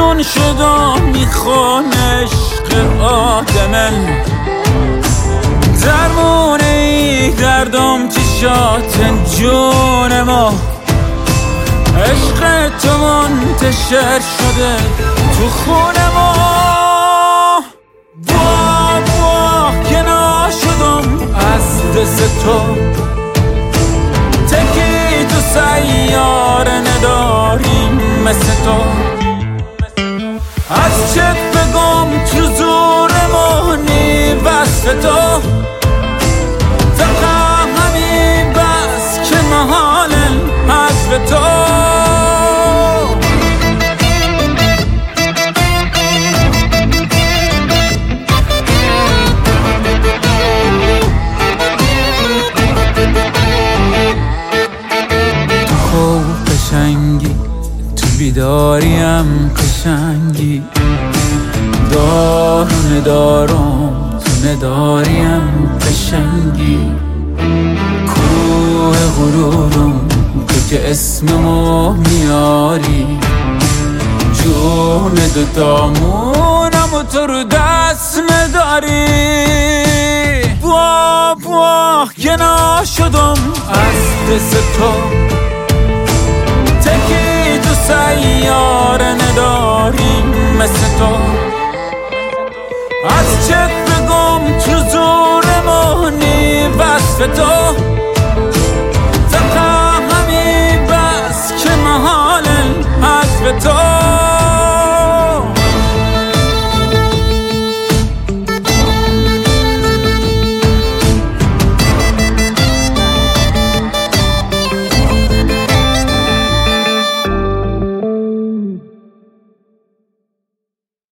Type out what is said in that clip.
جون شدم میخوان عشق آدمن درمونه دردم چشاتن جون ما عشق تو منتشر شده تو خون ما با که ناشدم از دست تو تکی تو سیاره نداریم مثل تو از چت بگم تو زور مهنی وصف تو دقا همین بس که محالن حذف تو قشنگی تو بیداریم قشنگی دارو ندارم تو نداریم قشنگی کوه غرورم تو که اسممو میاری جون دوتامونم و تو رو دست نداری با که ناشدم از دست تو تکی تو سیاره نداریم مثل تو از چت بگم تو زور مهنی وصف تو